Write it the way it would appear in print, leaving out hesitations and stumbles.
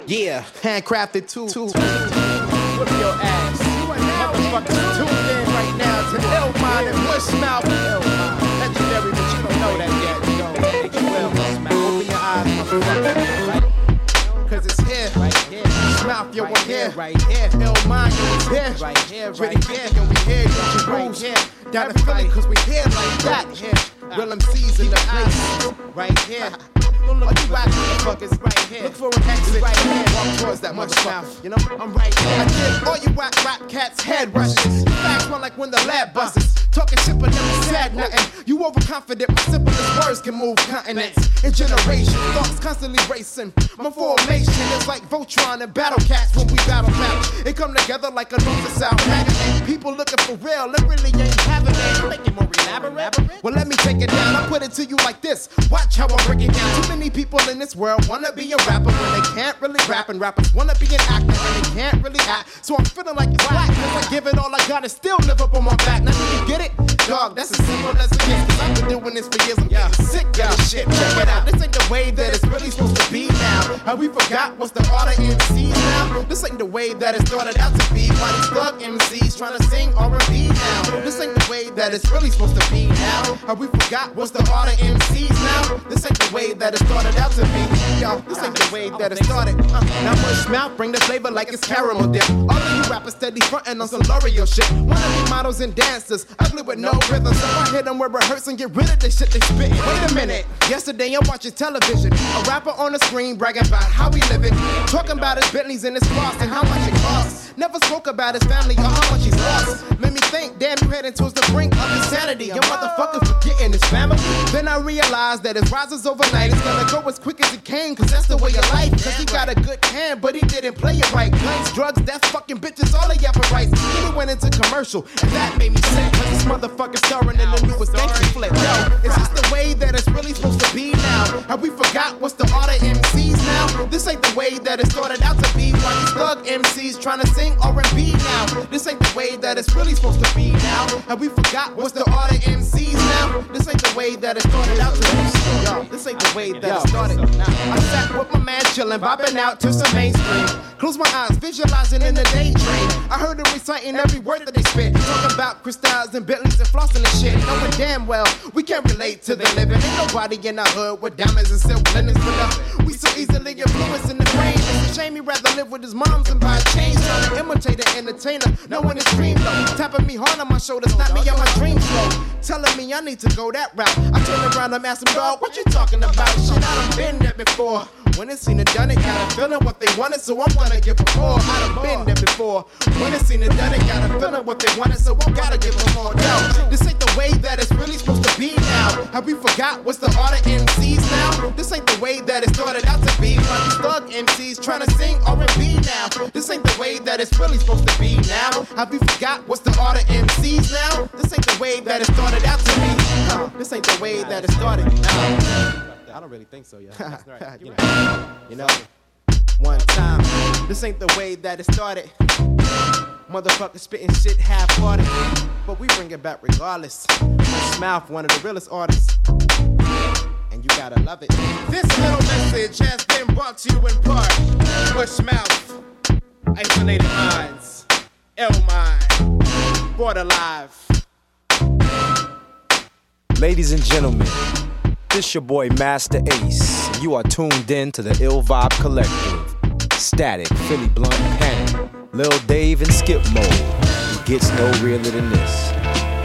Yeah, handcrafted too. Whip your ass. You are now motherfuckers tuned in right now to Illmind and Bushmouth. Legendary, but you don't know that yet. You don't. You will, Bushmouth. Open your eyes, motherfucker. Right? Cause it's here. Right here. Bushmouth, yo, we're here. Right here. Illmind, yo, it's here. Right here. Right here. Yo, we here. Yo, right here. Down in Philly, cause we here like that. Here. Real MCs in the place. Right here. All you rap motherfuckers right here. Look for an exit right here. Walk towards that motherfucker. You know, I'm right here. I give all you rap cats head rushes. You fast one like when the lab buses. Talking shit but never said nothing. You overconfident, my simplest words can move continents and generations. Thoughts constantly racing. My formation is like Voltron and Battle Cats when we battle rap. It come together like a North and South magazine. People looking for real, it really ain't happening. Make it more elaborate. Well, let me take it down. I put it to you like this. Watch how I break it down. Too many people in this world wanna be a rapper when they can't really rap, and rappers wanna be an actor and they can't really act. So I'm feeling like it's black, cause I give it all I got and still live up on my back. Now do you get it? Dog, that's as simple as it gets, cause I've been doing this for years. I'm getting sick of this shit. Check it out, this ain't the way that it's really supposed to be now. How we forgot what's the order MCs now. This ain't the way that it started out to be. Why these thug MCs trying to sing R&B now? This ain't the way that it's really supposed to be now. How we forgot what's the order MCs now. This ain't the way that it started out to be. Yo, this ain't the way that it started. Now Bushmouth bring the flavor like it's caramel dip. All of you rappers steady frontin' on some L'Oreal shit. Wanna be models and dancers, ugly with no rhythm. So I hit them with rehearsing, get rid of the shit they spittin'. Wait a minute, yesterday I'm watching television. A rapper on the screen bragging about how we living. Talking about his Bentleys and his cars and how much it costs. Never spoke about his family or how much he's lost. Made me think, damn, you heading towards the brink of insanity. Your motherfucker forgetting his family. Then I realized that his rise is overnight. It's gonna go as quick as it came, cause that's the way of life. Cause he got a good hand, but he didn't play it right. Guns, drugs, death, fucking bitches, all of y'all for rights. Then he went into commercial, and that made me sick. Cause this motherfucker starring in the newest gangster flick. Yo, is this the way that it's really supposed to be now? Have we forgot what's the order MCs now? This ain't the way that it started out to be. Why these thug MCs trying to sing R&B now? This ain't the way that it's really supposed to be now. Have we forgot what's the order MCs now? This ain't the way that it started out to be. Yo, this ain't the way that it started. I sat with my man chillin', bopping out to some mainstream. Close my eyes, visualizing in the daydream. I heard them reciting every word that they spit. Talking about crystals and Bentleys and flossing and shit. Knowing damn well we can't relate to the living. Ain't nobody in the hood with diamonds and silk linens. But we so easily influenced in the brain. It's a shame he'd rather live with his moms and buy a chain. Trying to imitate an entertainer, knowing his dream low. Tapping me hard on my shoulder, snap me on my dream flow. Telling me I need to go that route. I turn around, I'm asking, dog, what you talking about? Shit, I done been there before. When it's seen it done it, got a feeling what they wanted, so I'm gonna give them more. I done been there before. When it's seen it done it, got a feeling what they wanted, so I gotta give them more. Yo, this ain't the way that it's really supposed to be now. Have we forgot what's the order MCs now? This ain't the way that it started out to be. Why these thug MCs trying to sing R&B now? This ain't the way that it's really supposed to be now. Have we forgot what's the order MCs now? This ain't the way that it started out to be. This ain't the way that it started. I don't really think so, yeah. That's right. You know, one time. This ain't the way that it started. Motherfucker spitting shit half-hearted, but we bring it back regardless. Bushmouth, one of the realest artists, and you gotta love it. This little message has been brought to you in part. Bushmouth, Isolated Minds, Illmind, Brought Alive. Ladies and gentlemen, this your boy Master Ace, and you are tuned in to the Ill Vibe Collective. Static, Philly Blunt, Panic, Lil Dave and Skip Mode. It gets no realer than this.